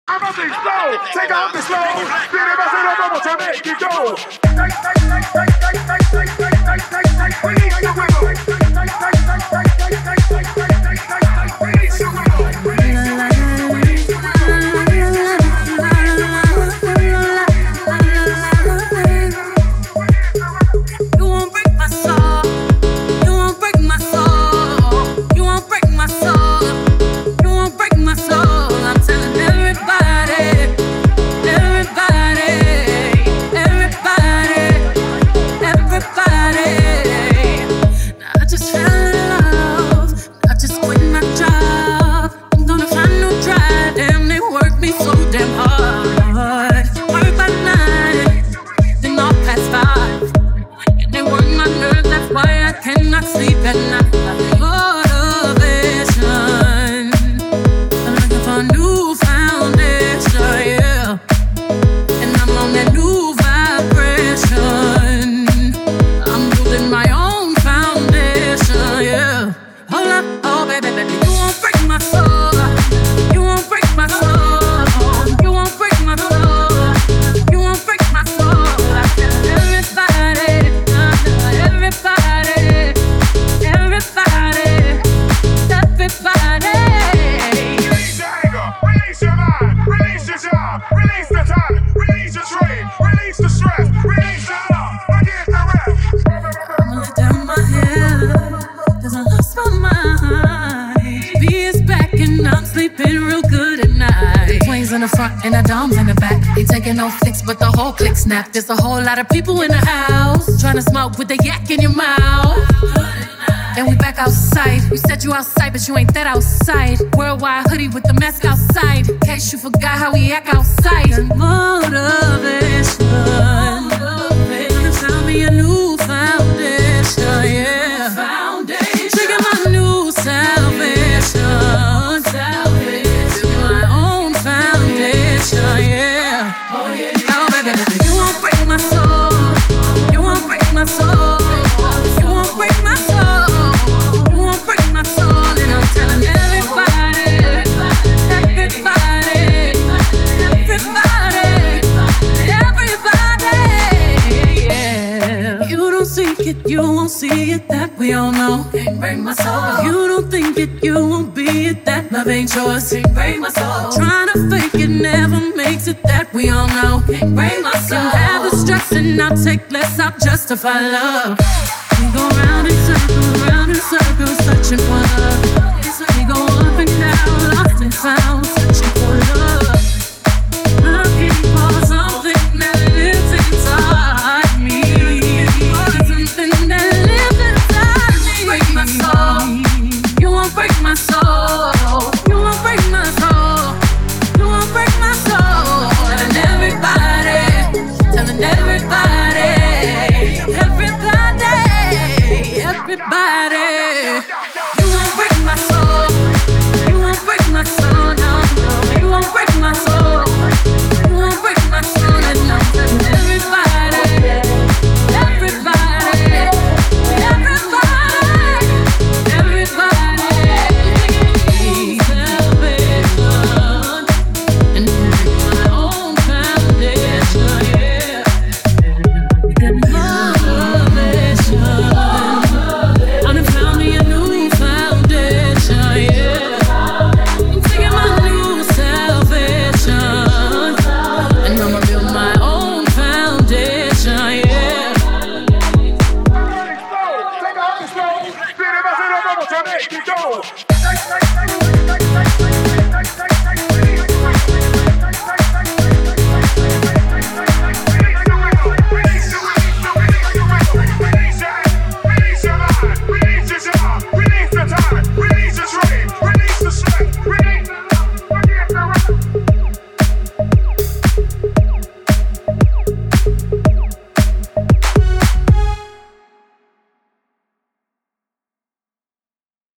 Take off the slow. Viene más de lo vamos a México. Release the wiggle. Release the snap. There's a whole lot of people in the house trying to smoke with the yak in your mouth. And we back outside. We said you outside, but you ain't that outside. Worldwide hoodie with the mask outside. In case you forgot how we act outside. And motivation. Found me a new foundation, yeah. Trigger my new salvation. My own foundation, yeah. Oh, yeah. You won't break my soul. You won't break my soul. You won't break my soul. You won't break my soul. And I'm telling everybody, yeah. You don't seek it, you won't see it, that we all know. Can't break my soul. You don't think it, you won't be it, that love ain't yours. Can't break my soul. Trying to fake it never makes it, that we all know. Can't break my soul. You have the stress and I'll take less, I'll justify love. We go round in circles, searching for love. We go up and down, lost and found, searching for love. Looking for something that lives inside me. Something that lives inside me. Break my soul. You won't break my soul. You won't break my soul. You won't break my soul. Telling everybody, everybody. You won't break my soul. You won't break my soul, no, no. You won't break my soul. You won't break my soul, and I'm telling everybody, everybody, everybody, salvation, and my own foundation, yeah. México.